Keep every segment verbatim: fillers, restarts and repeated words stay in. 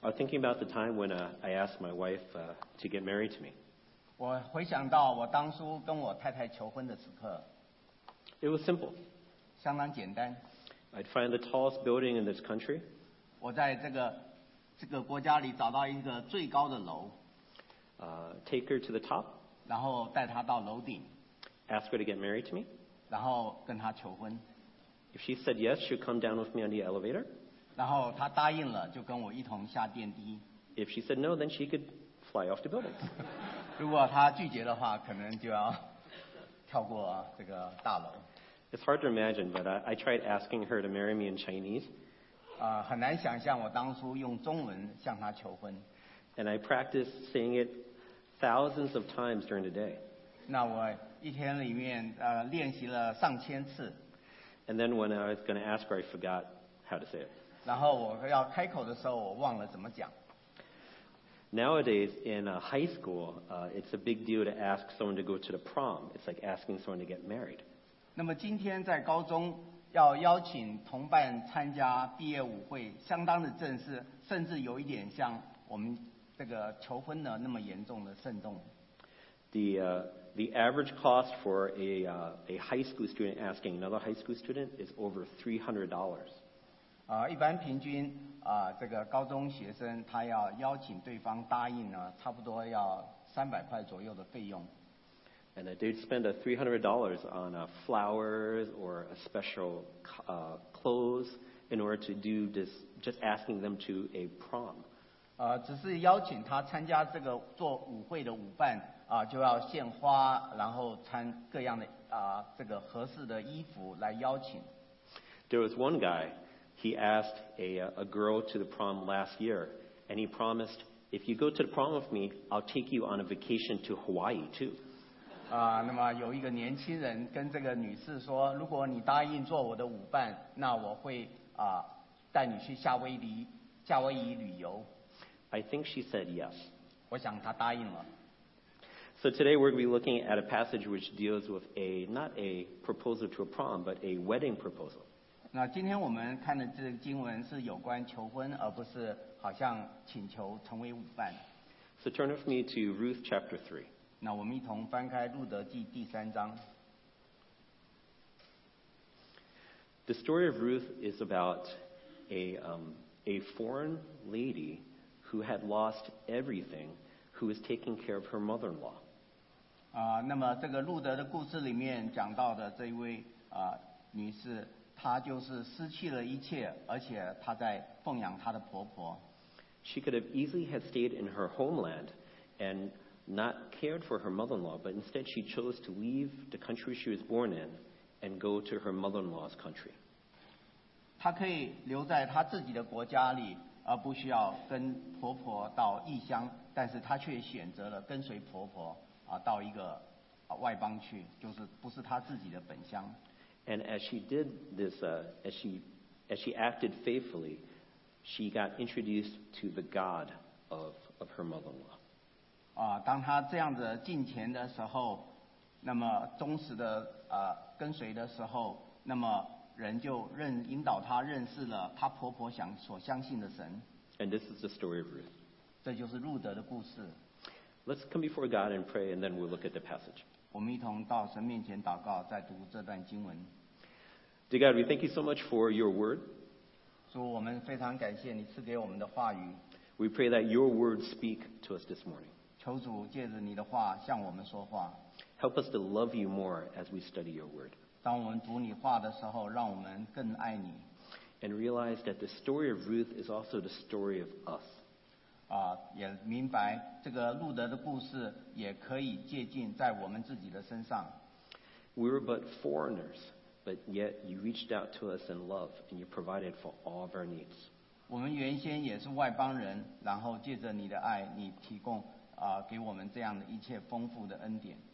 I was thinking about the time when uh, I asked my wife uh, to get married to me. 我回想到我当初跟我太太求婚的时刻， It was simple. 相当简单。 I'd find the tallest building in this country. 我在这个这个国家里找到一个最高的楼， Uh, take her to the top, 然后带她到楼顶， ask her to get married to me. 然后跟她求婚。 If she said yes, she'd come down with me on the elevator. 然后她答应了，就跟我一同下电梯。 If she said no, then she could fly off the building. 如果她拒绝的话，可能就要跳过这个大楼。 It's hard to imagine, but I, I tried asking her to marry me in Chinese, 啊、很难想象我当初用中文向她求婚。 and I practiced saying it thousands of times during the day. 那我一天里面呃练习了上千次， And then when I was going to ask her, I forgot how to say it. 然后我要开口的时候，我忘了怎么讲。 Nowadays, in uh, high school, uh, it's a big deal to ask someone to go to the prom. It's like asking someone to get married. 那么今天在高中要邀请同伴参加毕业舞会，相当的正式，甚至有一点像我们这个求婚呢那么严重的慎重。 The, uh, the average cost for a, uh, a high school student asking another high school student is over three hundred dollars. 啊、一般平均啊、这个高中学生他要邀请对方答应呢，差不多要三百块左右的费用。 And uh, they'd spend uh, three hundred dollars on uh, flowers or a special uh, clothes in order to do this, just asking them to a prom. 呃，只是邀请他参加这个做舞会的舞伴啊、就要献花，然后穿各样的啊、这个合适的衣服来邀请。 There was one guy, he asked a, uh, a girl to the prom last year, and he promised, if you go to the prom with me, I'll take you on a vacation to Hawaii too. 啊、那么有一个年轻人跟这个女士说，如果你答应做我的舞伴，那我会啊、带你去夏威夷夏威夷旅游。 I think she said yes. 我想她答应了。 So today we're going to be looking at a passage which deals with a, not a proposal to a prom, but a wedding proposal. 那今天我们看的这个经文是有关求婚，而不是好像请求成为舞伴。 So turn with me to Ruth chapter three. 那我们一同翻开路德记第三章。 The story of Ruth is about a, um, a foreign lady who had lost everything, who was taking care of her mother-in-law. 啊、那么这个路德的故事里面讲到的这一位啊、女士，她就是失去了一切，而且她在奉养她的婆婆。 She could have easily had stayed in her homeland and not cared for her mother-in-law, but instead she chose to leave the country she was born in and go to her mother-in-law's country. 她可以留在她自己的国家里，而不需要跟婆婆到异乡，但是她却选择了跟随婆婆啊、到一个、啊外邦去，就是不是她自己的本乡。 And as she did this, uh, as she as she acted faithfully, she got introduced to the God of, of her mother-in-law. 啊、当她这样子敬虔的时候，那么忠实的呃跟随的时候，那么人就认引导她认识了她婆婆想所相信的神。 And this is the story of Ruth. 这就是路德的故事。 Let's come before God and pray, and then we'll look at the passage. 我们一同到神面前祷告，再读这段经文。 Dear God, we thank you so much for your word. 主，我们非常感谢你赐给我们的话语。 We pray that your words speak to us this morning. 求主借着你的话向我们说话。 Help us to love you more as we study your word. 当我们读你话的时候，让我们更爱你。 And realize that the story of Ruth is also the story of us. 啊，也明白这个路德的故事也可以借鉴在我们自己的身上。 We were but foreigners, but yet you reached out to us in love and you provided for all of our needs. 我们原先也是外邦人，然后借着你的爱，你提供啊给我们这样的一切丰富的恩典。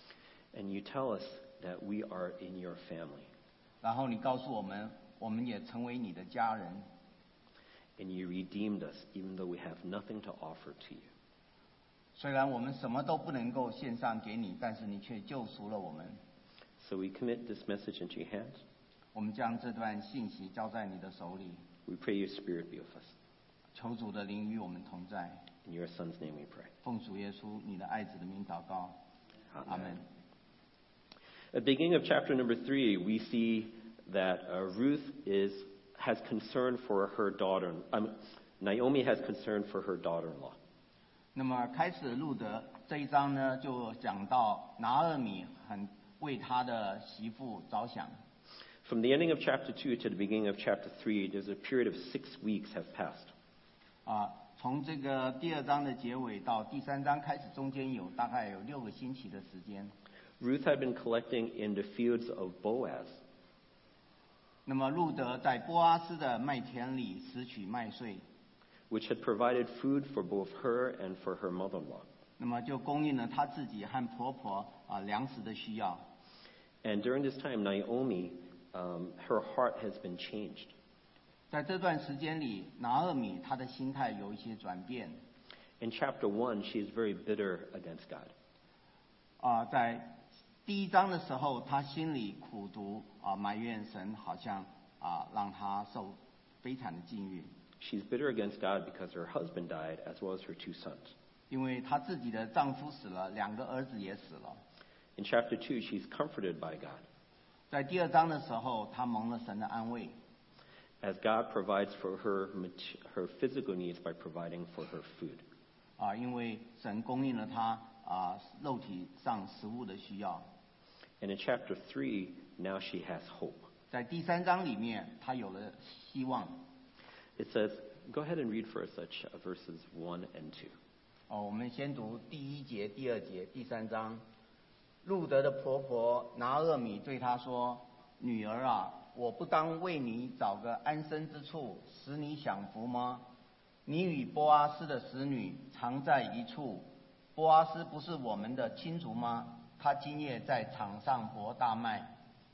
And you tell us that we are in your family. 然后你告诉我们，我们也成为你的家人。 And you redeemed us even though we have nothing to offer to you. 虽然我们什么都不能够献上给你，但是你却救赎了我们。 So we commit this message into your hands. 我们将这段信息交在你的手里。 We pray your spirit be with us. 求主的灵与我们同在。 In your Son's name we pray. 奉主耶稣你的爱子的名祷告，阿门。 At the beginning of chapter number three, we see that uh, Ruth is has concern for her daughter. Um, Naomi has concern for her daughter-in-law. 那么开始路德这一章呢，就讲到拿俄米很为他的媳妇着想。 From the ending of chapter two to the beginning of chapter three, there's a period of six weeks have passed. 啊，从这个第二章的结尾到第三章开始，中间有大概有六个星期的时间。 Ruth had been collecting in the fields of Boaz. 那么路德在波阿斯的麦田里拾取麦穗， which had provided food for both her and for her mother-in-law. 那么就供应了她自己和婆婆啊粮食的需要。 And during this time, Naomi, um, her heart has been changed. 在这段时间里，拿俄米她的心态有一些转变。 In chapter one, she is very bitter against God. 啊，在第一章的时候，她心里苦毒啊，埋怨神好像啊让她受悲惨的境遇。 She's bitter against God because her husband died, as well as her two sons. 因为她自己的丈夫死了，两个儿子也死了。 In chapter two, she's comforted by God, 在第二章的时候，她蒙了神的安慰， as God provides for her mat- her physical needs by providing for her food. 啊，因为神供应了她啊肉体上食物的需要。 And in chapter three, now she has hope. 在第三章里面，她有了希望。 It says, go ahead and read for us such uh, verses one and two. 哦，我们先读第一节、第二节、第三章。路德的婆婆拿俄米对她说：“女儿啊，我不当为你找个安身之处，使你享福吗？你与波阿斯的使女常在一处，波阿斯不是我们的亲族吗？他今夜在场上搏大麦。”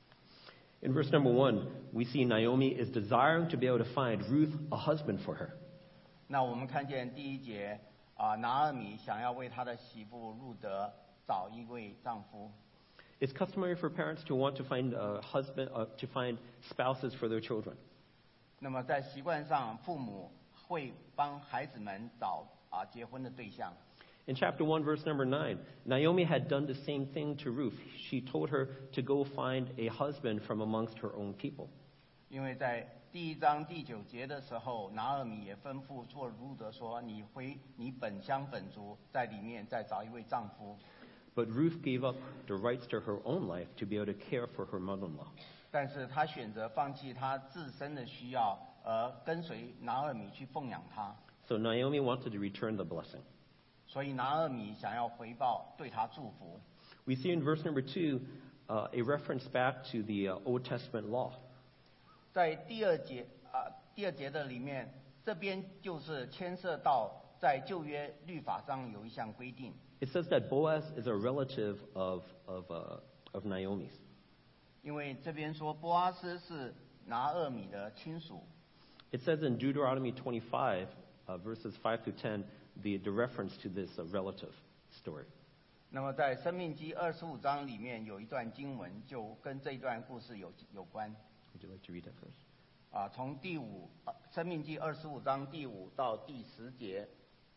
In verse number one, we see Naomi is desiring to be able to find Ruth a husband for her. 那我们看见第一节啊，拿俄米想要为他的媳妇路德找一位丈夫。 It's customary for parents to want to find a husband, uh, to find spouses for their children. 那么在习惯上，父母会帮孩子们找啊结婚的对象。 In chapter one, verse number nine, Naomi had done the same thing to Ruth. She told her to go find a husband from amongst her own people. 因为在第一章第九节的时候，拿俄米也吩咐做路德说：“你回你本乡本族，在里面再找一位丈夫。” But Ruth gave up the rights to her own life to be able to care for her mother-in-law. 但是她选择放弃她自身的需要，而跟随拿俄米去奉养她。 So Naomi wanted to return the blessing. 所以拿俄米想要回报，对她祝福。 We see in verse number two uh, a reference back to the uh, Old Testament law. 在第二节啊、第二节的里面，这边就是牵涉到在旧约律法上有一项规定。 It says that Boaz is a relative of, of, uh, of Naomi's. 因为这边说波阿斯是拿俄米的亲属。 It says in Deuteronomy twenty-five, uh, verses five through ten, the, the reference to this uh, relative story. 那么在生命记二十五章里面有一段经文，就跟这一段故事有有关。 Would you like to read that first? 啊，从第五呃生命记二十五章第五到第十节。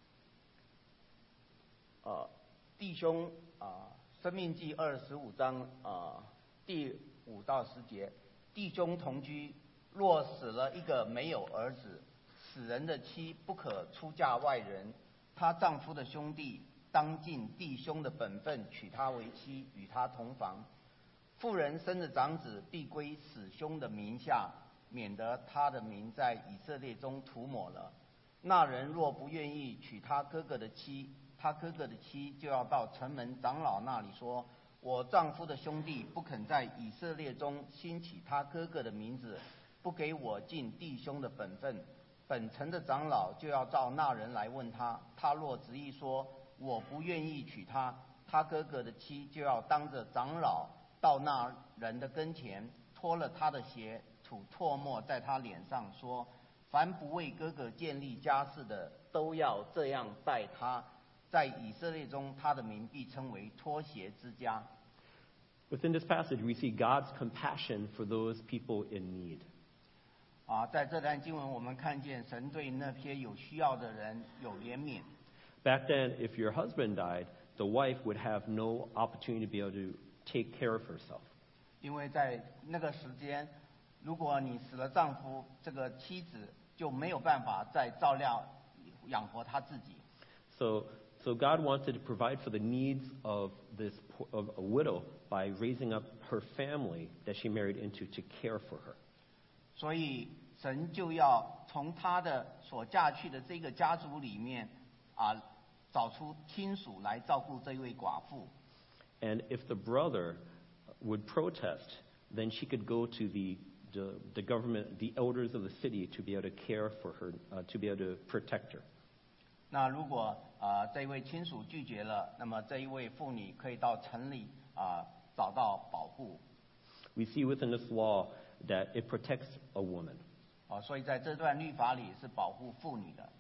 呃，弟兄啊，生命记二十五章啊第五到十节，弟兄同居，若死了一个没有儿子，死人的妻不可出嫁外人，她丈夫的兄弟当尽弟兄的本分，娶她为妻，与她同房。妇人生的长子必归死兄的名下，免得他的名在以色列中涂抹了。那人若不愿意娶他哥哥的妻，他哥哥的妻就要到城门长老那里说：“我丈夫的兄弟不肯在以色列中兴起他哥哥的名字，不给我尽弟兄的本分。”本城的长老就要召那人来问他，他若执意说：“我不愿意娶他，”他哥哥的妻就要当着长老到那人的跟前，脱了他的鞋，吐唾沫在他脸上，说：“凡不为哥哥建立家室的，都要这样待他。在以色列中，他的名必称为脱鞋之家。” Within this passage, we see God's compassion for those people in need. 啊，在这段经文我们看见神对那些有需要的人有怜悯。 Back then, if your husband died, the wife would have no opportunity to be able to take care of herself. 因为在那个时间，如果你死了丈夫，这个妻子就没有办法再照料养活她自己。 So, so God wanted to provide for the needs of this of a widow by raising up her family that she married into to care for her. 所以神就要从她的所嫁去的这个家族里面啊，找出亲属来照顾这位寡妇。 And if the brother would protest, then she could go to the, the, the government, the elders of the city, to be able to care for her, uh, to be able to protect her. 那如果啊、呃、这一位亲属拒绝了，那么这一位妇女可以到城里啊、呃、找到保护。 We see within this law that it protects a woman. 啊、所以在这段律法里是保护妇女的。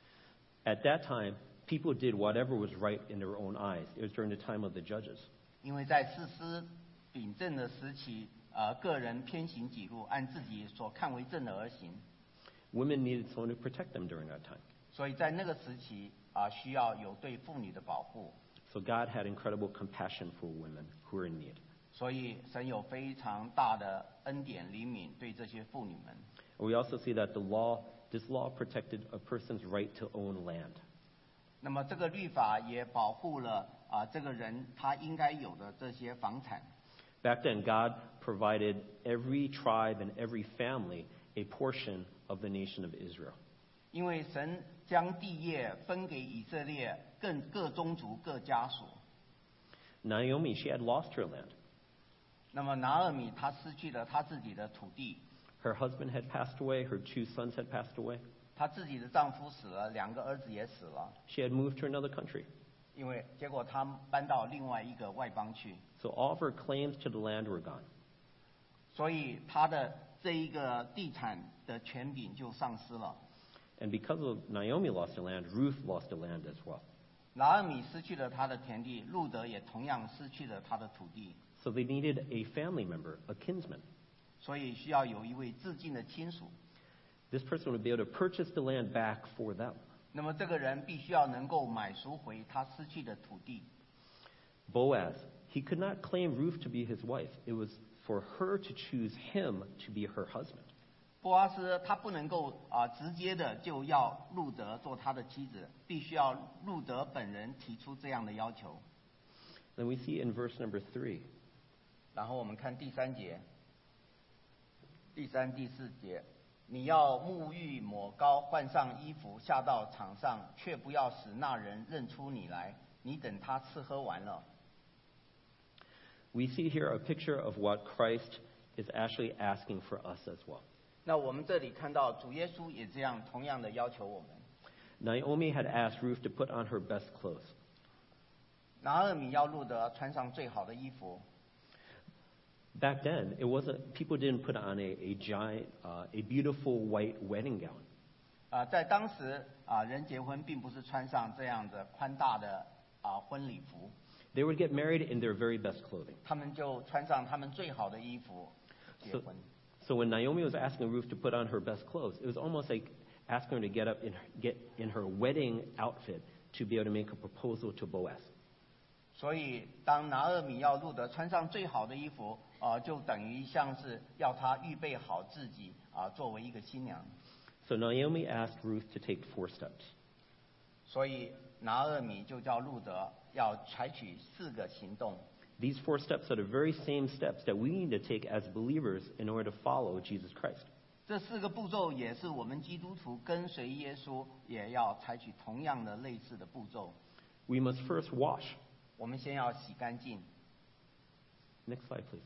At that time, people did whatever was right in their own eyes. It was during the time of the judges. 因为在士师秉政的时期，呃，个人偏行己路，按自己所看为正的而行。 Women needed someone to protect them during that time. 所以在那个时期啊、呃，需要有对妇女的保护。 So God had incredible compassion for women who were in need. 所以神有非常大的恩典怜悯对这些妇女们。 We also see that the law, this law protected a person's right to own land. 那么这个律法也保护了啊、这个人他应该有的这些房产。 Back then, God provided every tribe and every family a portion of the nation of Israel. 因为神将地业分给以色列各各宗族各家属。 Naomi, she had lost her land. 那么拿俄米她失去了她自己的土地， Her husband had passed away. Her two sons had passed away. 她自己的丈夫死了，两个儿子也死了， She had moved to another country. 因为结果她搬到另外一个外邦去， So all of her claims to the land were gone. 所以她的这一个地产的权柄就丧失了。 And because of Naomi lost her land, Ruth lost the land as well. 拿俄米失去了他的田地，路德也同样失去了他的土地， So they needed a family member, a kinsman. 所以需要有一位至近的亲属。 This person would be able to purchase the land back for them. 那么这个人必须要能够买赎回他失去的土地。 Boaz, he could not claim Ruth to be his wife. It was for her to choose him to be her husband. 波阿斯他不能够啊、直接的就要路德做他的妻子，必须要路德本人提出这样的要求。 Then we see in verse number three, 然后我们看第三节，第三、第四节，你要沐浴抹膏，换上衣服，下到场上，却不要使那人认出你来。你等他吃喝完了。 we see here a picture of what Christ is actually asking for us as well. 那我们这里看到主耶稣也这样同样的要求我们。 Naomi had asked Ruth to put on her best clothes. 拿俄米要路德穿上最好的衣服。 Back then, it wasn't people didn't put on a, a giant, uh, a beautiful white wedding gown. 啊、在当时啊、人结婚并不是穿上这样的宽大的啊、婚礼服， They would get married in their very best clothing. 他们就穿上他们最好的衣服结 So, 婚。 so when Naomi was asking Ruth to put on her best clothes, it was almost like asking her to get up in her, get in her wedding outfit to be able to make a proposal to Boaz. 所以当拿俄米要路德穿上最好的衣服，啊、就等于像是要他预备好自己啊、作为一个新娘。 So Naomi asked Ruth to take four steps. 所以拿俄米就叫路德要采取四个行动。 These four steps are the very same steps that we need to take as believers in order to follow Jesus Christ. 这四个步骤也是我们基督徒跟随耶稣也要采取同样的类似的步骤。 We must first wash. 我们先要洗干净。 Next slide, please.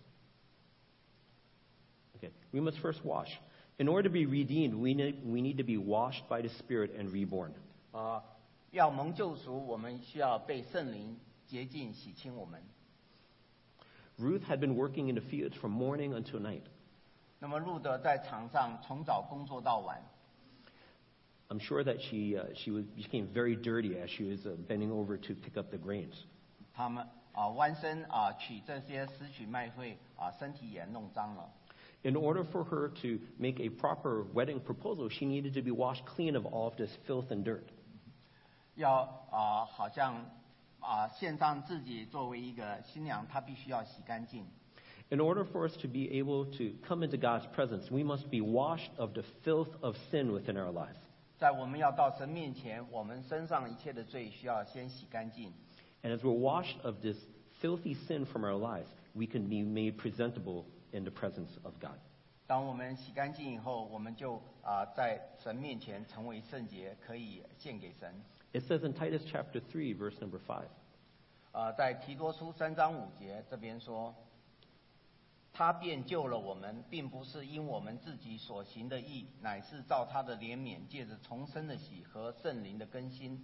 Okay, we must first wash. In order to be redeemed, we need, we need to be washed by the Spirit and reborn. 啊、要蒙救赎，我们需要被圣灵洁净洗清我们。 Ruth had been working in the fields from morning until night. 那么路德在场上从早工作到晚， I'm sure that she, uh, she was, became very dirty as she was uh, bending over to pick up the grains. 他们啊、弯身啊、取这些拾取麦穗啊、身体也弄脏了。 In order for her to make a proper wedding proposal, she needed to be washed clean of all of this filth and dirt. 要啊、好像啊、献上自己作为一个新娘，她必须要洗干净。 In order for us to be able to come into God's presence, we must be washed of the filth of sin within our lives. 在我们要到神面前，我们身上一切的罪需要先洗干净。 And as we're washed of this filthy sin from our lives, we can be made presentable in the presence of God. 当我们洗干净以后，我们就啊、在神面前成为圣洁，可以献给神。 It says in Titus chapter three, verse number five. 啊、在提多书三章五节这边说，他便救了我们，并不是因我们自己所行的义，乃是照他的怜悯，借着重生的喜和圣灵的更新。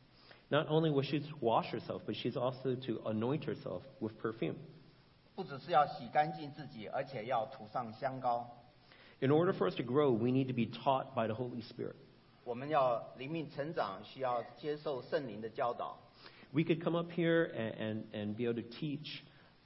Not only will she wash herself, but she's also to anoint herself with perfume. 不只是要洗干净自己，而且要涂上香膏。 In order for us to grow, we need to be taught by the Holy Spirit. 我们要灵命成长，需要接受圣灵的教导。 We could come up here and, and, and be able to teach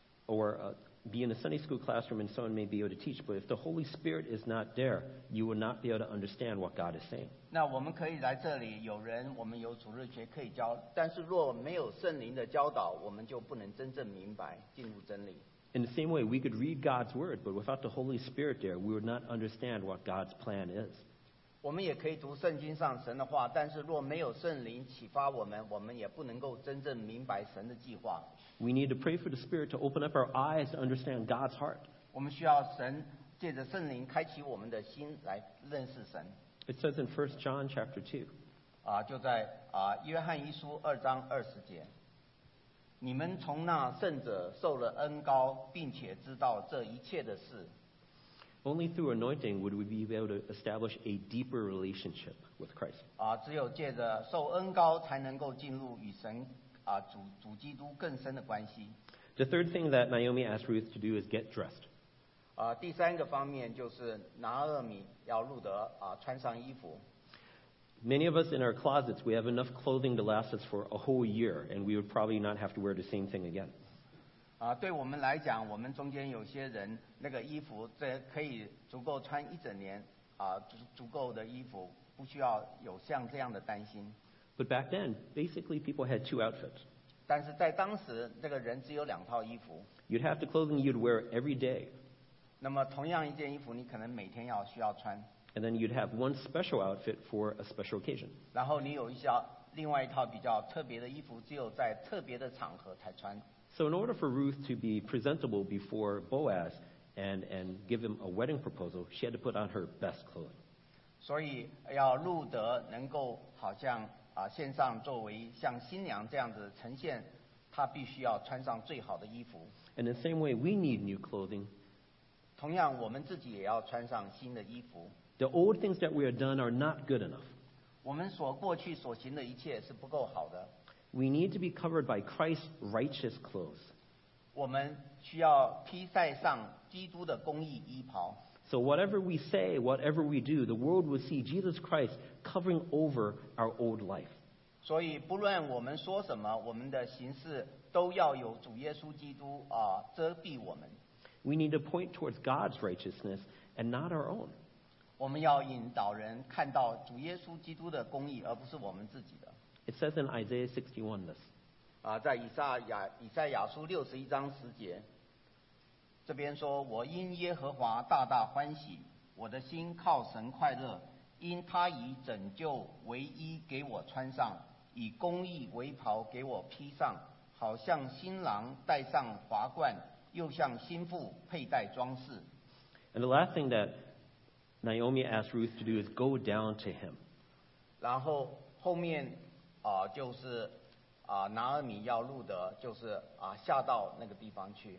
or uh, be in a Sunday school classroom and someone may be able to teach, but if the Holy Spirit is not there, you will not be able to understand what God is saying. 那我们可以来这里，有人我们有主日学可以教，但是若没有圣灵的教导，我们就不能真正明白进入真理。 In the same way, we could read God's word, but without the Holy Spirit there, we would not understand what God's plan is. 我们也可以读圣经上神的话，但是若没有圣灵启发我们，我们也不能够真正明白神的计划。 We need to pray for the Spirit to open up our eyes to understand God's heart. 我们需要神借着圣灵开启我们的心来认识神。 It says in First John chapter two, 啊，就在啊约翰一书二章二十节，你们从那圣者受了恩膏，并且知道这一切的事。 only through anointing would we be able to establish a deeper relationship with Christ. 啊，只有借着受恩膏，才能够进入与神啊主主基督更深的关系。 The third thing that Naomi asked Ruth to do is get dressed. 啊，第三个方面就是拿俄米要路德啊穿上衣服。 Many of us in our closets, we have enough clothing to last us for a whole year, and we would probably not have to wear the same thing again. 啊，对我们来讲，我们中间有些人那个衣服，这可以足够穿一整年啊，足足够的衣服，不需要有像这样的担心。 But back then, basically, people had two outfits. 但是在当时，这个人只有两套衣服。 You'd have the clothing you'd wear every day, 那么同样一件衣服，你可能每天要需要穿， and then you'd have one special outfit for a special occasion. 然后你有一项另外一套比较特别的衣服，只有在特别的场合才穿。 So in order for Ruth to be presentable before Boaz and, and give him a wedding proposal, she had to put on her best clothing. 所以要路德能够好像啊线上作为像新娘这样子呈现，她必须要穿上最好的衣服。 And in the same way, we need new clothing. 同样，我们自己也要穿上新的衣服。 The old things that we have done are not good enough. 我们所过去所行的一切是不够好的， We need to be covered by Christ's righteous clothes. 我们需要披戴上基督的公义衣袍。 So whatever we say, whatever we do, the world will see Jesus Christ covering over our old life. 所以，不论我们说什么，我们的行事都要有主耶稣基督啊遮蔽我们。 We need to point towards God's righteousness and not our own. 我们要引导人看到主耶稣基督的公义，而不是我们自己的。 It says in Isaiah sixty-one this. 啊，在以赛亚以赛亚书六十一章十节，这边说：“我因耶和华大大欢喜，我的心靠神快乐，因他以拯救为衣给我穿上，以公义为袍给我披上，好像新郎戴上华冠，又像新妇佩戴装饰。” And the last thing that Naomi asked Ruth to do is go down to him. 然后后面啊、就是啊、拿俄米要路德，就是啊下到那个地方去。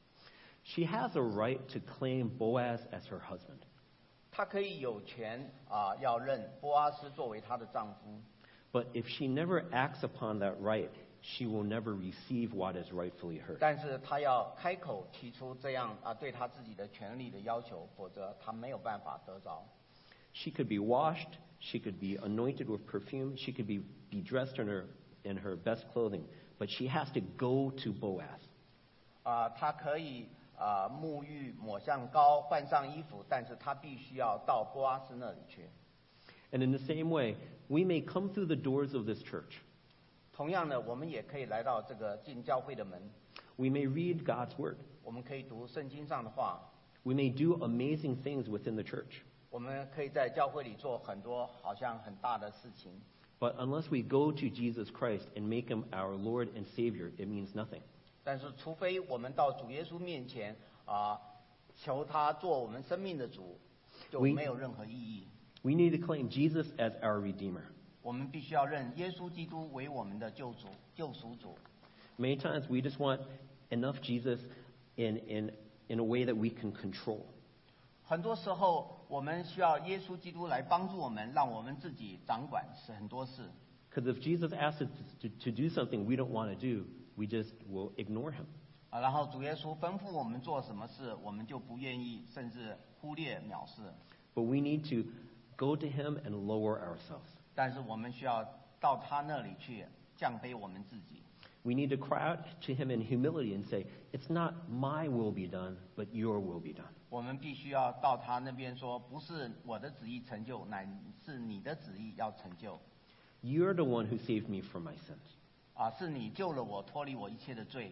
She has a right to claim Boaz as her husband. 她可以有权啊、要认波阿斯作为她的丈夫， But if she never acts upon that right, she will never receive what is rightfully hers. 但是她要开口提出这样啊对她自己的权利的要求，否则她没有办法得着。 She could be washed, she could be anointed with perfume, she could be, be dressed in her, in her best clothing, but she has to go to Boaz. 啊、她可以啊、沐浴、抹上膏、换上衣服，但是他必须要到波阿斯那里去。 And in the same way, we may come through the doors of this church. 同样的，我们也可以来到这个进教会的门， We may read God's word. 我们可以读圣经上的话， We may do amazing things within the church. 我们可以在教会里做很多好像很大的事情。 But unless we go to Jesus Christ and make him our Lord and Savior, it means nothing. 但是，除非我们到主耶稣面前啊、求他做我们生命的主，就 We- 没有任何意义。 We need to claim Jesus as our Redeemer. 我们必须要认耶稣基督为我们的救主、救赎主。 Many times we just want enough Jesus in, in, in a way that we can control. 很多时候，我们需要耶稣基督来帮助我们，让我们自己掌管是很多事。 Because if Jesus asks us to, to do something we don't want to do, we just will ignore him. 啊，然后主耶稣吩咐我们做什么事，我们就不愿意，甚至忽略、藐视。 But we need to go to him and lower ourselves. 但是我们需要到他那里去降卑我们自己。 We need to cry out to him in humility and say, it's not my will be done, but your will be done. 我们必须要到他那边说，不是我的旨意成就，乃是你的旨意要成就。 You're the one who saved me from my sins, 啊，是你救了我，脱离我一切的罪。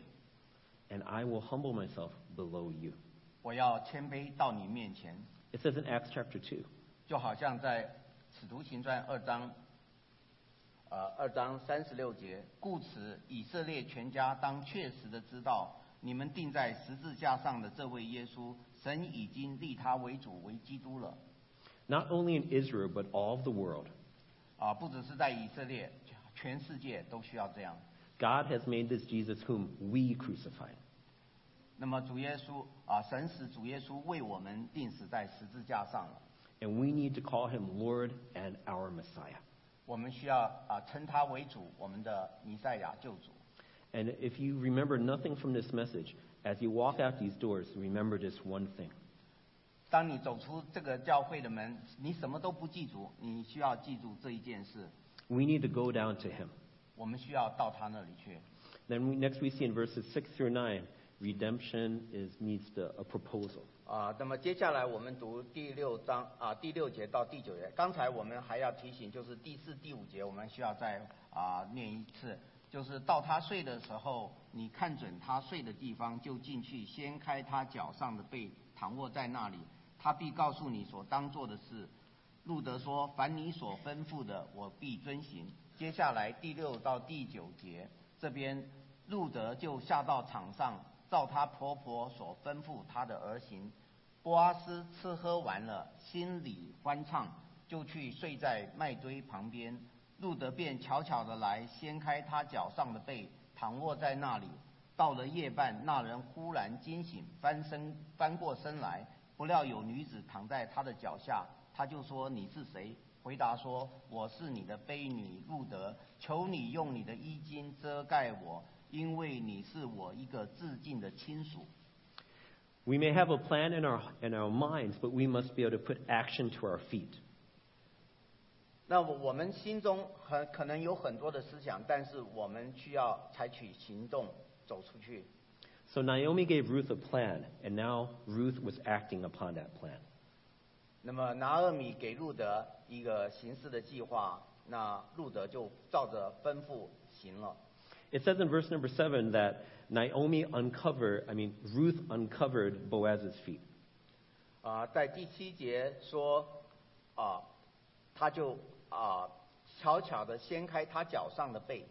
and I will humble myself below you. 我要谦卑到你面前， It says in Acts chapter two, 就好像在使徒行传二章，呃，二章三十六节，故此以色列全家当确实的知道，你们钉在十字架上的这位耶稣，神已经立他为主为基督了。 not only in Israel, but all of the world, 啊，不只是在以色列，全世界都需要这样。 God has made this Jesus whom we crucified. 那么主耶稣啊，神使主耶稣为我们钉死在十字架上了。 And we need to call him Lord and our Messiah. 我们需要啊称他为主，我们的弥赛亚救主。 And if you remember nothing from this message, as you walk out these doors, remember this one thing. 当你走出这个教会的门，你什么都不记住，你需要记住这一件事。 We need to go down to him. 我们需要到他那里去。 Then we, next we see in verses six through nine, redemption is needs the, a proposal. 啊，那么接下来我们读第六章啊，第六节到第九节。刚才我们还要提醒，就是第四、第五节，我们需要再啊念一次。就是到他睡的时候，你看准他睡的地方，就进去掀开他脚上的被，躺卧在那里，他必告诉你所当做的事。路德说：“凡你所吩咐的，我必遵行。”接下来第六到第九节，这边路德就下到场上，照她婆婆所吩咐她的而行。波阿斯吃喝完了，心里欢畅，就去睡在麦堆旁边。路德便悄悄地来，掀开他脚上的被，躺卧在那里。到了夜半，那人忽然惊醒，翻身翻过身来，不料有女子躺在他的脚下，他就说：“你是谁？”回答说：“我是你的婢女路德，求你用你的衣襟遮盖我，因为你是我一个至近的亲属。” We may have a plan in our, in our minds, but we must be able to put action to our feet. 那我们心中很可能有很多的思想，但是我们需要采取行动，走出去。 So Naomi gave Ruth a plan, and now Ruth was acting upon that plan. 那么拿俄米给路德一个行事的计划，那路德就照着吩咐行了。 It says in verse number seven that Naomi uncovered, I mean, Ruth uncovered Boaz's feet. 啊、在第七节说，啊、他就啊、悄悄地掀开他脚上的被。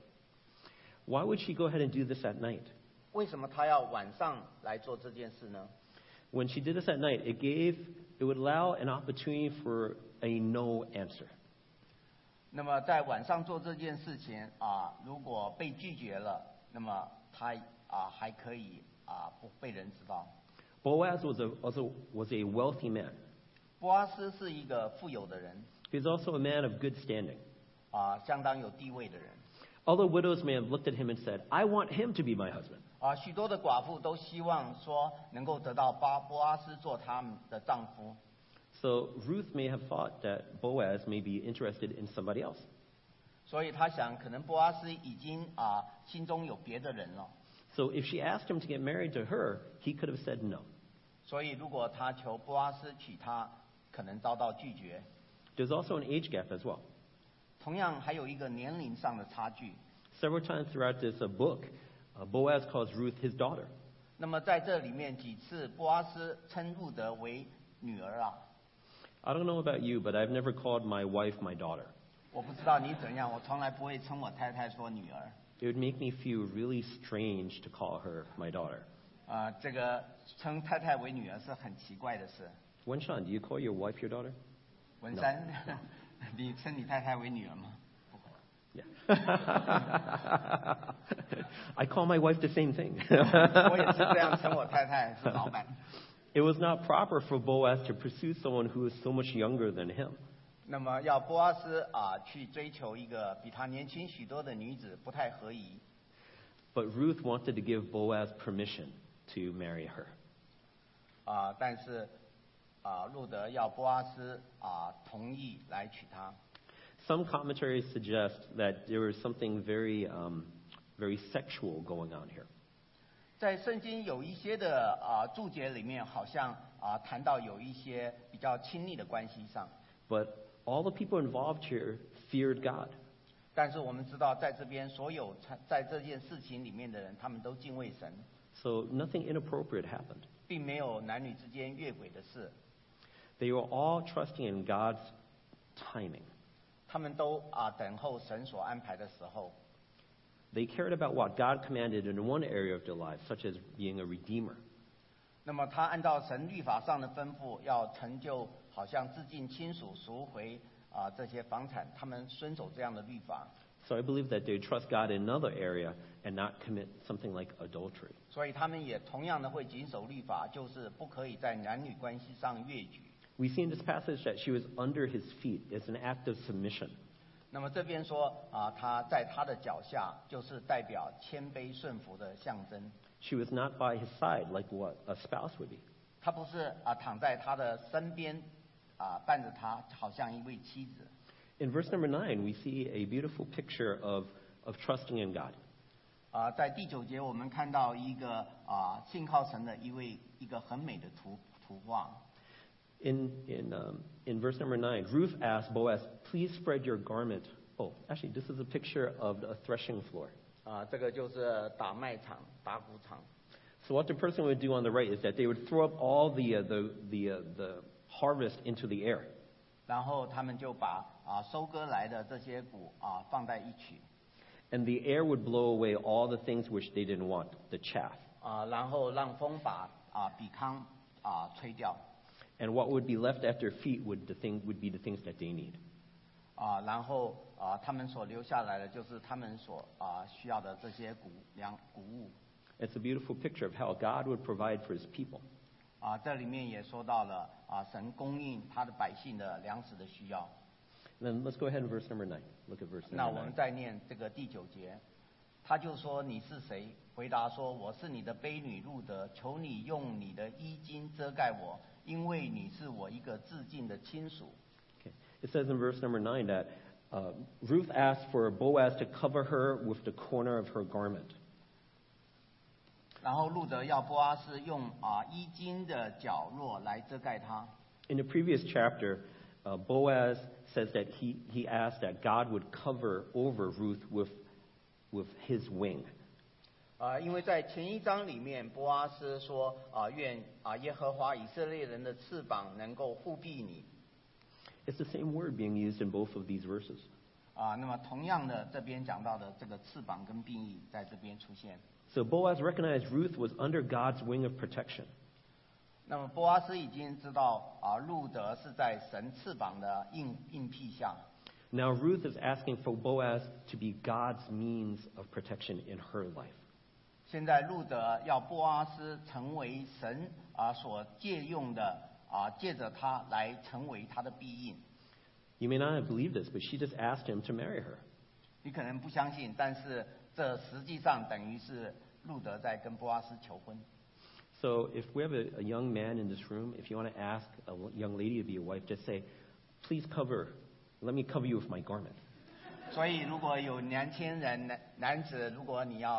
Why would she go ahead and do this at night? 为什么他要晚上来做这件事呢？ When she did this at night, it gave, it would allow an opportunity for a no answer. 那么在晚上做这件事情啊，如果被拒绝了，那么他啊还可以啊不被人知道。 Boaz was a, also was a wealthy man. 波阿斯是一个富有的人 He was also a man of good standing. 啊，相当有地位的人 Although widows may have looked at him and said, I want him to be my husband. 啊。许多的寡妇都希望说能够得到巴波阿斯做他们的丈夫， So Ruth may have thought that Boaz may be interested in somebody else. 所以他想可能波阿斯已经啊心中有别的人了。 So if she asked him to get married to her, he could have said no. 所以如果他求波阿斯娶她，可能遭到拒绝。 There's also an age gap as well. 同样还有一个年龄上的差距。 Several times throughout this uh, book, uh, Boaz calls Ruth his daughter. 那么在这里面几次，波阿斯称路德为女儿啊。 I don't know about you, but I've never called my wife my daughter. 我不知道你怎样，我从来不会称我太太说女儿。 It would make me feel really strange to call her my daughter. 啊、呃，这个称太太为女儿是很奇怪的事。 Wenshan, do you call your wife your daughter? 文山，你称你太太为女儿吗？ Yeah. I call my wife the same thing. 我也是这样称我太太，是老板。 It was not proper for Boaz to pursue someone who was so much younger than him. 那么要波阿斯啊去追求一个比他年轻许多的女子，不太合宜。 But Ruth wanted to give Boaz permission to marry her. 啊，但是啊，路德要波阿斯啊同意来娶她。 Some commentaries suggest that there was something very, um, very sexual going on here. 在圣经有一些的啊注解里面，好像啊谈到有一些比较亲密的关系上。 But all the people involved here feared God. 但是我们知道，在这边所有在这件事情里面的人，他们都敬畏神。 So nothing inappropriate happened. 并没有男女之间越轨的事。 They were all trusting in God's timing. 他们都啊等候神所安排的时候。 They cared about what God commanded in one area of their lives, such as being a redeemer. 那么他按照神律法上的吩咐，要成就好像致敬亲属、赎回啊这些房产，他们遵守这样的律法。 So I believe that they trust God in another area and not commit something like adultery. 所以他们也同样的会谨守律法，就是不可以在男女关系上越矩。 We see in this passage that she was under his feet. It's an act of submission. 那么这边说啊，他在他的脚下，就是代表谦卑顺服的象征。 She was not by his side like what a spouse would be. 他不是啊躺在他的身边啊伴着他，好像一位妻子。 In verse number nine, we see a beautiful picture of, of trusting in God. 啊，在第九节我们看到一个啊信靠神的一位一个很美的图图画。 In, in, um, in verse number nine, Ruth asked Boaz, please spread your garment. Oh, actually, this is a picture of a threshing floor. 啊，这个就是打麦场、打谷场。 So what the person would do on the right is that they would throw up all the, uh, the, the, uh, the harvest into the air. 然后他们就把啊收割来的这些谷啊放在一起。 And the air would blow away all the things which they didn't want, the chaff. 啊，然后让风把啊比糠啊吹掉。 And what would be left at their feet would, the thing, would be the things that they need. 啊，然后啊，他们所留下来的就是他们所啊需要的这些谷粮谷物。 It's a beautiful picture of how God would provide for his people. 啊，这里面也说到了啊，神供应他的百姓的粮食的需要。 Then let's go ahead in verse number nine. Look at verse 那 number 我们 nine. 再念这个第九节，他就说你是谁？回答说我是你的婢女路德，求你用你的衣襟遮盖我，因为你是我一个至近的亲属。 Okay. It says in verse number nine that uh, Ruth asked for Boaz to cover her with the corner of her garment. 然后路德要波阿斯用啊衣襟的角落来遮盖他。 In the previous chapter, uh, Boaz says that he, he asked that God would cover over Ruth with, with his wing. 啊，因为在前一章里面，波阿斯说啊，愿啊耶和华以色列人的翅膀能够护庇你。 It's the same word being used in both of these verses. 啊，那么同样的，这边讲到的这个翅膀跟庇翼在这边出现。 So Boaz recognized Ruth was under God's wing of protection. 那么波阿斯已经知道啊，路德是在神翅膀的应应庇下。 Now Ruth is asking for Boaz to be God's means of protection in her life. 现在路德要波阿斯成为神啊所借用的啊，借着他来成为他的庇应。 You may not have believed this, but she just asked him to marry her. 你可能不相信，但是这实际上等于是路德在跟波阿斯求婚。 So if we have a, a young man in this room, if you want to ask a young lady to be your wife, just say, please cover, let me cover you with my garment. 所以如果有年轻人男男子，如果你要啊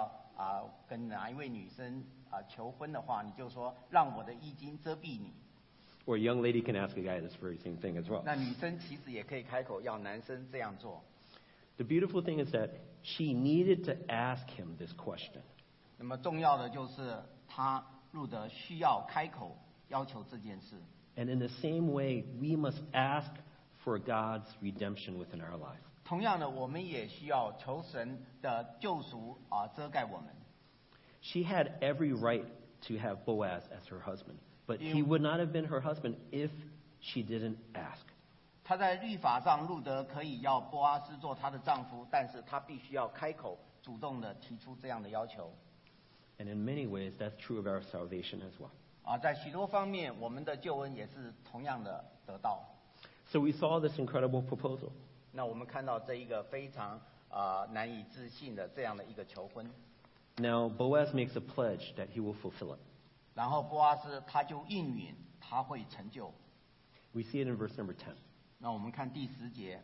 啊跟哪一位女生啊求婚的话，你就说让我的衣襟遮蔽你。 Or a young lady can ask a guy this very same thing as well. 那女生其实也可以开口要男生这样做。 The beautiful thing is that she needed to ask him this question. 那么重要的就是他路德需要开口要求这件事。 And in the same way, we must ask for God's redemption within our life. 同样的，我们也需要求神的救赎啊遮盖我们。 She had every right to have Boaz as her husband, but he would not have been her husband if she didn't ask. 她在律法上，路德可以要波阿斯做她的丈夫，但是她必须要开口主动的提出这样的要求。 And in many ways, that's true of our salvation as well. 啊，在许多方面，我们的救恩也是同样的得到。 So we saw this incredible proposal. 那我们看到这一个非常啊难以置信的这样的一个求婚。 Now, Boaz makes a pledge that he will fulfill it. 然后波阿斯他就应允他会成就。 We see it in verse number ten. 那我们看第十节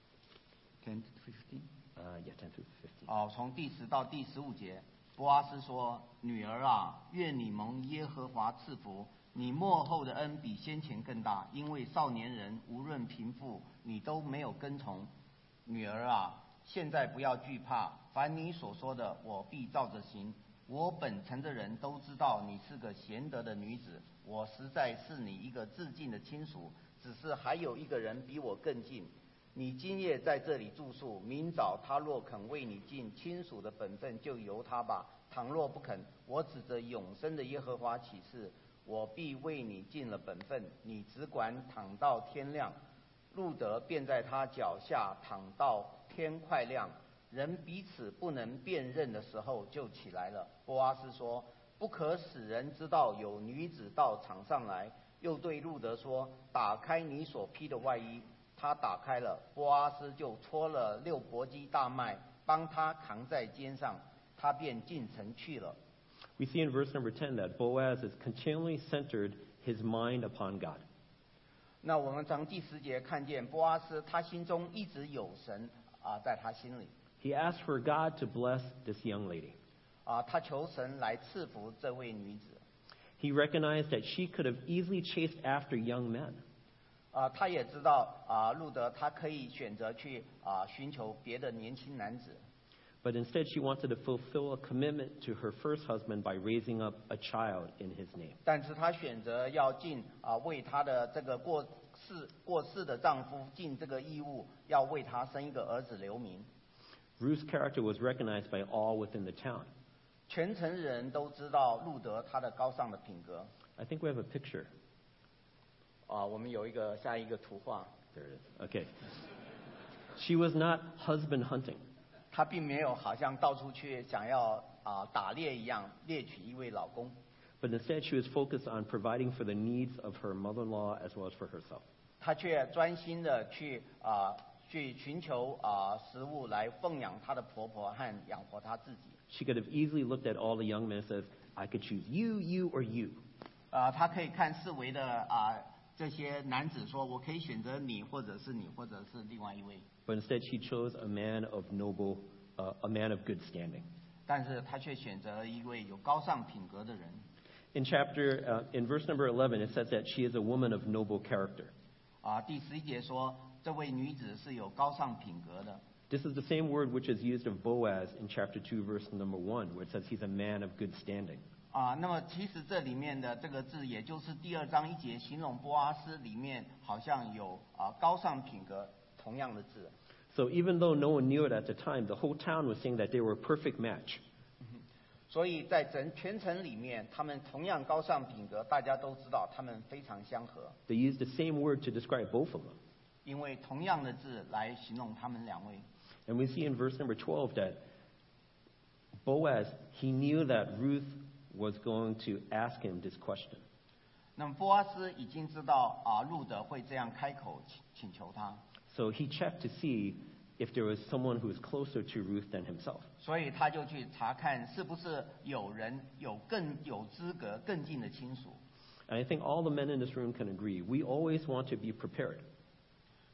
，ten to fifteen。 Uh, yeah, ten through fifteen. 哦，从第十到第十五节，波阿斯说：“女儿啊，愿你蒙耶和华赐福，你末后的恩比先前更大，因为少年人无论贫富，你都没有跟从。女儿啊，现在不要惧怕，凡你所说的，我必照着行。我本城的人都知道你是个贤德的女子，我实在是你一个至近的亲属，只是还有一个人比我更近。你今夜在这里住宿，明早他若肯为你尽亲属的本分，就由他吧；倘若不肯，我指着永生的耶和华起誓，我必为你尽了本分。你只管躺到天亮。路德便在他脚下躺到天快亮。人彼此不能辨认的时候，就起来了。波阿斯说：“不可使人知道有女子到场上来。”又对路德说：“打开你所披的外衣。”他打开了，波阿斯就搓了六簸箕大麦，帮他扛在肩上，他便进城去了。 We see in verse number ten that Boaz has continually centered his mind upon God. 那我们从第十节看见波阿斯，他心中一直有神啊，在他心里。 He asked for God to bless this young lady. 啊，他求神来赐福这位女子。 He recognized that she could have easily chased after young men. 啊，他也知道啊，路德他可以选择去啊寻求别的年轻男子。 But instead, she wanted to fulfill a commitment to her first husband by raising up a child in his name. 但是她选择要尽啊为她的这个过世过世的丈夫尽这个义务，要为他生一个儿子留名。 Ruth's character was recognized by all within the town. 全城人都知道路德他的高尚的品格。 I think we have a picture. 啊，我们有一个下一个图画。 There it is. Okay. She was not husband hunting. 她并没有好像到处去想要啊打猎一样猎取一位老公。 But instead, she was focused on providing for the needs of her mother-in-law as well as for herself. 她却专心的去啊去寻求啊食物来奉养她的婆婆和养活她自己。 She could have easily looked at all the young men and said, I could choose you, you, or you. 啊，她可以看四围的啊这些男子说，我可以选择你，或者是你，或者是另外一位。 But instead, she chose a man of noble, uh, a man of good standing. 但是她却选择了一位有高尚品格的人。 In chapter, uh, in verse number eleven, it says that she is a woman of noble character. 啊，第十一节说，这位女子是有高尚品格的。 This is the same word which is used of Boaz in chapter two, verse number one, where it says he's a man of good standing. 啊，那么其实这里面的这个字，也就是第二章一节形容波阿斯里面好像有啊高尚品格同样的字。 So even though no one knew it at the time, the whole town was saying that they were a perfect match. 所以在整全城里面，他们同样高尚品格，大家都知道他们非常相合。 They used the same word to describe both of them. 因为同样的字来形容他们两位。 And we see in verse number twelve that Boaz, he knew that Ruth was going to ask him this question. 那么波阿斯已经知道啊，路德会这样开口请请求他， So he checked to see if there was someone who was closer to Ruth than himself. 所以他就去查看是不是有人有更有资格、更近的亲属。 And I think all the men in this room can agree, we always want to be prepared.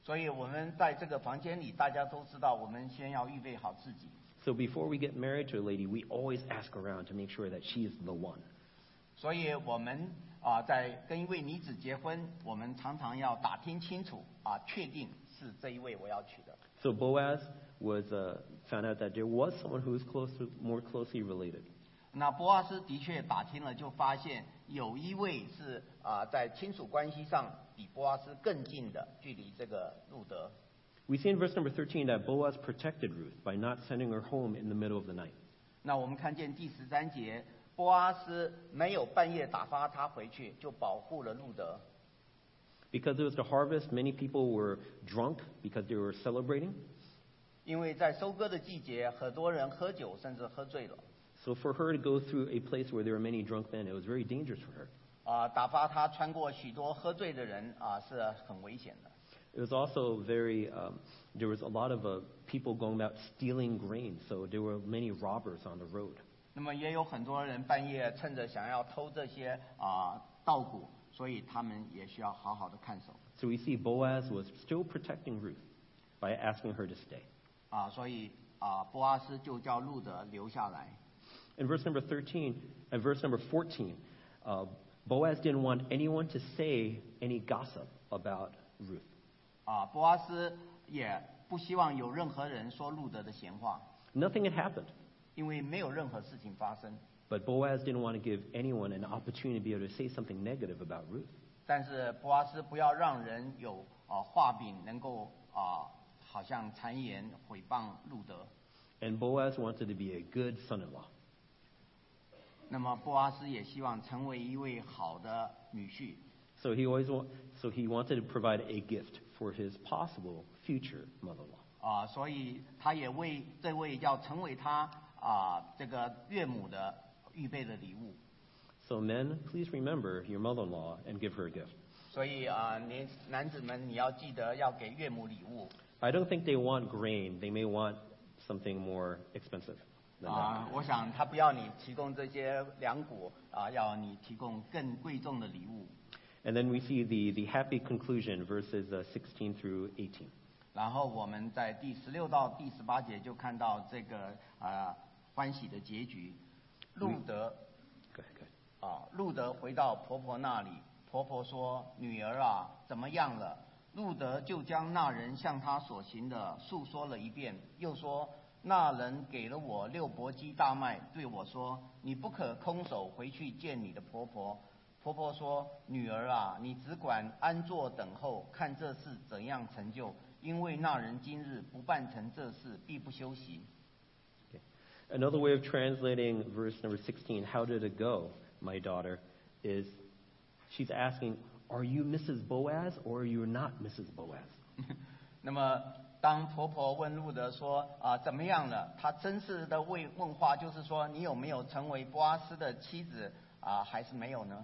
所以我们在这个房间里，大家都知道，我们先要预备好自己。 So before we get married to a lady, we always ask around to make sure that she is the one. 所以我们啊、在跟一位女子结婚，我们常常要打听清楚啊、确定是这一位我要娶的。 So Boaz was uh, found out that there was someone who was close to, more closely related. 那波阿斯的确打听了，就发现有一位是啊、在亲属关系上比波阿斯更近的，距离这个路德。 We see in verse number thirteen that Boaz protected Ruth by not sending her home in the middle of the night. 那我们看见第十三节，波阿斯没有半夜打发他回去，就保护了路德。 Because it was the harvest, many people were drunk because they were celebrating. 因为在收割的季节，很多人喝酒，甚至喝醉了。 So for her to go through a place where there were many drunk men, it was very dangerous for her. 啊、打发他穿过许多喝醉的人啊、是很危险的。 It was also very, um, there was a lot of uh, people going about stealing grain, so there were many robbers on the road. 那么也有很多人半夜趁着想要偷这些啊、稻谷，所以他们也需要好好的看守。 So we see Boaz was still protecting Ruth by asking her to stay. 啊、所以啊、波阿斯就叫路德留下来。 In verse number thirteen, and verse number fourteen, uh, Boaz didn't want anyone to say any gossip about Ruth. 啊、波阿斯也不希望有任何人说路德的闲话， Nothing had happened, 因为没有任何事情发生。 but Boaz didn't want to give anyone an opportunity to be able to say something negative about Ruth. 但是波阿斯不要让人有啊、画柄能够啊、好像谗言毁谤路德。 And Boaz wanted to be a good son-in-law. 那么波阿斯也希望成为一位好的女婿， So he always wa- so he wanted to provide a gift for his possible future mother-in-law. 啊、所以他也为这位要成为他啊、这个岳母的预备了礼物。 So men, please remember your mother-in-law and give her a gift. 所以啊、年男子们，你要记得要给岳母礼物。 I don't think they want grain. They may want something more expensive than 啊、 that. 我想他不要你提供这些粮谷啊、要你提供更贵重的礼物。 And then we see the, the happy conclusion, verses uh, sixteen through eighteen. 然后我们在第十六到第十八节就看到这个啊、欢喜的结局。路德 Go ahead, go ahead. 啊，路德回到婆婆那里，婆婆说：“女儿啊，怎么样了？”路德就将那人向他所行的述说了一遍，又说：“那人给了我六簸箕大麦，对我说：你不可空手回去见你的婆婆。”婆婆说：“女儿啊，你只管安坐等候，看这事怎样成就。因为那人今日不办成这事，必不休息。” Okay. Another way of translating verse number sixteen, how did it go, my daughter, is she's asking, are you Missus Boaz or are you not Missus Boaz? 那么，当婆婆问路德说：“啊，怎么样了？”她真实的问问话就是说：“你有没有成为波阿斯的妻子啊？还是没有呢？”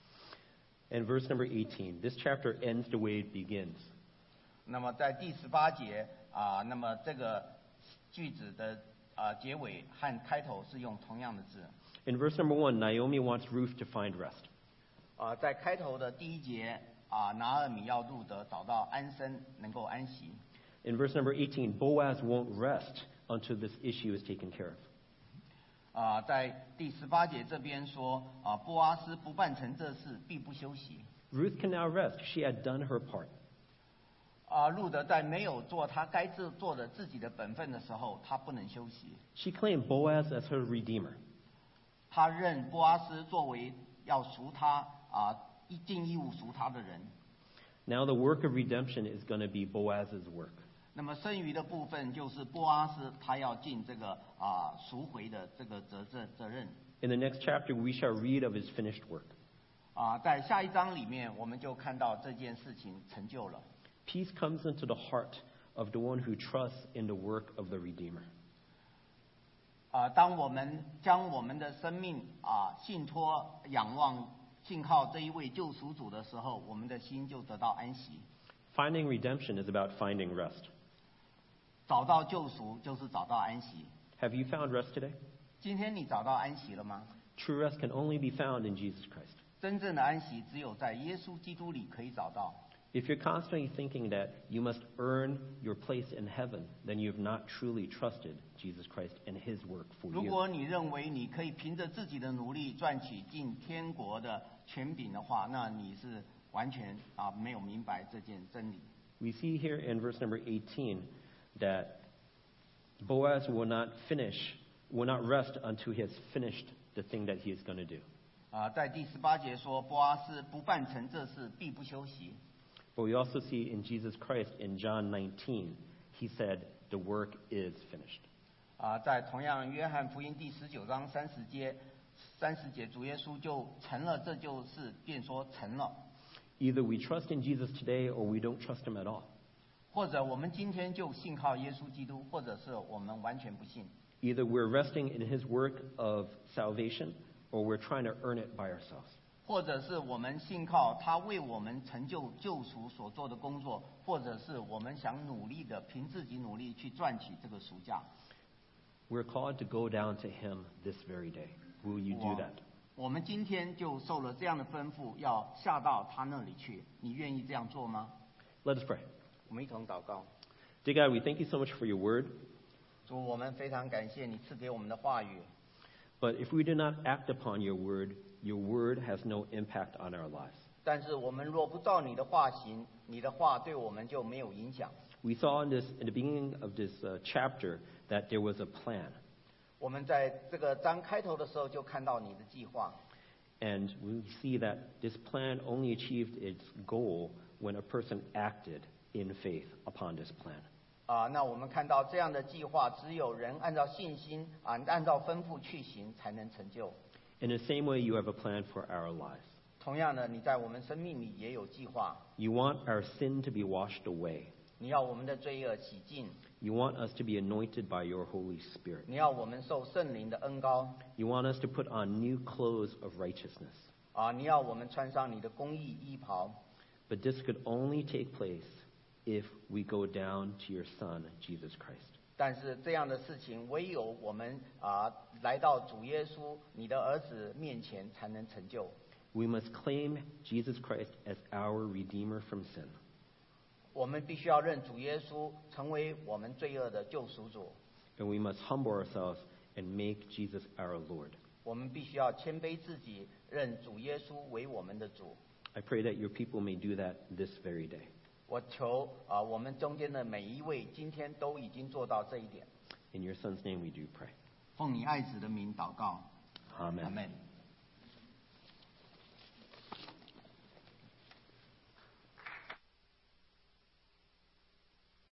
And verse number eighteen, this chapter ends the way it begins. 那么在第十八节啊，那么这个句子的啊结尾和开头是用同样的字。 In verse number one, Naomi wants Ruth to find rest. 啊，在开头的第一节啊，拿尔米要路德找到安身，能够安息。 In verse number eighteen, Boaz won't rest until this issue is taken care of. 啊，在第十八节这边说啊，波阿斯不办成这事，必不休息。 Ruth can now rest. She had done her part. 啊，路德在没有做他该做做的自己的本分的时候，他不能休息。 She claimed Boaz as her redeemer. 他认波阿斯作为要赎他啊一尽义务赎他的人。 Now the work of redemption is going to be Boaz's work. 那么剩余的部分就是波阿斯他要尽这个啊赎回的这个责责责任。 In the next chapter, we shall read of his finished work. 啊，在下一章里面，我们就看到这件事情成就了。 Peace comes into the heart of the one who trusts in the work of the Redeemer. 啊，当我们将我们的生命啊信托、仰望、信靠这一位救赎主的时候，我们的心就得到安息。 Finding redemption is about finding rest. 找到救赎就是找到安息。 Have you found rest today? 今天你找到安息了吗？ True rest can only be found in Jesus Christ. 真正的安息只有在耶稣基督里可以找到。 If you're constantly thinking that you must earn your place in heaven, then you have not truly trusted Jesus Christ and his work for 如 you. 果你认为你可以凭着自己的努力赚取进天国的权柄的话，那你是完全啊没有明白这件真理。 We see here in verse number eighteen that Boaz will not finish, will not rest until he has finished the thing that he is going to do. 啊，在第十八节说，波阿斯不办成这事，必不休息。 But we also see in Jesus Christ in John nineteen, he said, the work is finished. 啊，在同样约翰福音第十九章三十节，三十节主耶稣就成了这就是便说成了。 Either we trust in Jesus today or we don't trust him at all. 或者我们今天就信靠耶稣基督，或者是我们完全不信。 Either we're resting in his work of salvation or we're trying to earn it by ourselves. 或者是我们信靠他为我们成就救赎所做的工作，或者是我们想努力的凭自己努力去赚取这个赎价。 We're called to go down to him this very day. Will you do that? 我们今天就受了这样的吩咐，要下到他那里去。你愿意这样做吗？ Let us pray. 我们一同祷告。 Dear God, we thank you so much for your word. 主，我们非常感谢你赐给我们的话语。 But if we do not act upon your word, your word has no impact on our lives. 但是我们若不照你的话行，你的话对我们就没有影响。 We saw in this in the beginning of this uh, chapter that there was a plan. 我们在这个章开头的时候就看到你的计划。 And we see that this plan only achieved its goal when a person acted in faith upon this plan. 啊，那我们看到这样的计划，只有人按照信心啊，按照吩咐去行，才能成就。 In the same way, you have a plan for our lives. 同样的，你在我们生命里也有计划。 You want our sin to be washed away. 你要我们的罪恶洗净， You want us to be anointed by your Holy Spirit. 你要我们受圣灵的恩膏 You want us to put on new clothes of righteousness. 啊，你要我们穿上你的公义衣袍。 But this could only take place if we go down to your Son, Jesus Christ. 但是这样的事情，唯有我们啊来到主耶稣你的儿子面前才能成就。 We must claim Jesus Christ as our Redeemer from sin. 我们必须要认主耶稣成为我们罪恶的救赎主。 And we must humble ourselves and make Jesus our Lord. 我们必须要谦卑自己，认主耶稣为我们的主。 I pray that your people may do that this very day. 我求啊，我们中间的每一位今天都已经做到这一点。 In your Son's name we do pray. 奉你爱子的名祷告， Amen. 阿门。